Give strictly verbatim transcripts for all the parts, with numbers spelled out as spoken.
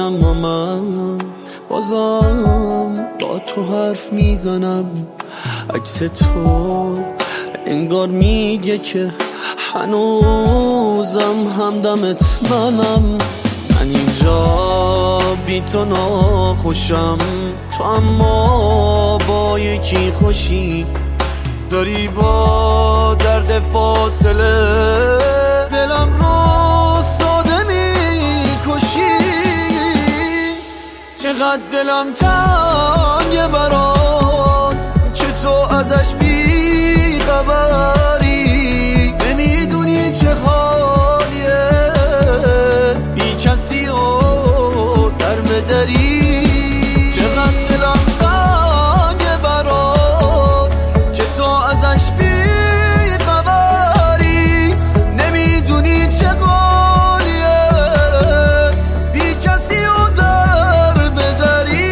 اما من بازم با تو حرف میزنم. عکس تو انگار میگه که هنوزم همدمت منم. من اینجا بی تو ناخوشم، تو اما با یکی خوشی. داری با درد فاصله دلم رو ساده میکشی. چقدر دلم تنگه برات که تو ازش بی خبری. نمیدونی چه حالیه بی کسی و در بدری. چقدر دلم تنگه برات که تو ازش بی خبری. نمیدونی چه حالیه بی کسی و در بدری.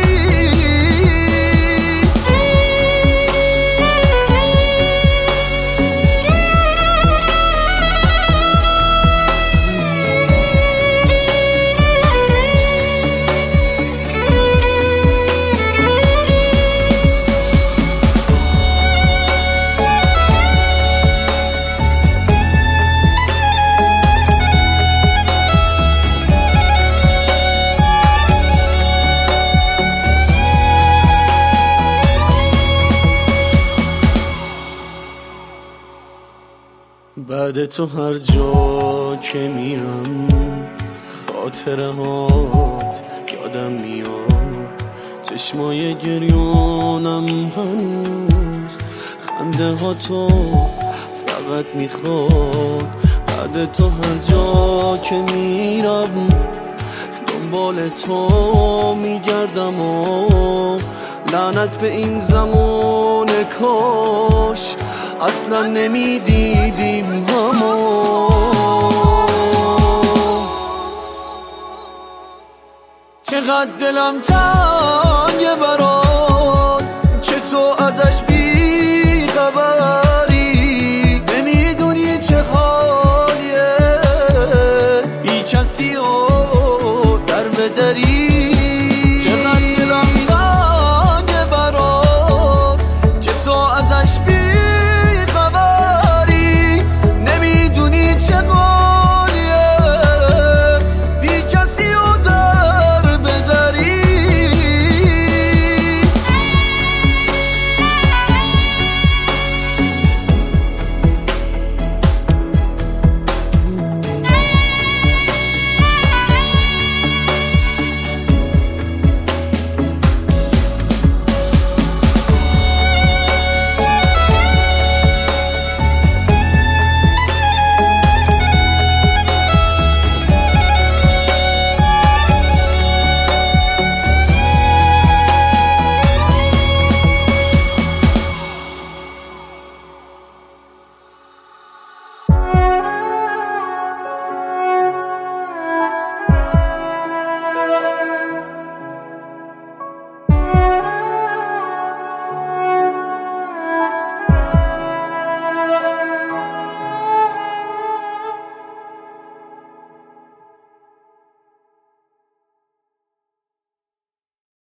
بعد تو هر جا که میرم خاطره هات یادم میاد. چشمای گریانم هنوز خنده ها تو فقط میخواد. بعد تو هر جا که میرم دنبال تو میگردم و لعنت به این زمان کاش اصلا نمیدیدیم همو. چقدر دلم تنگ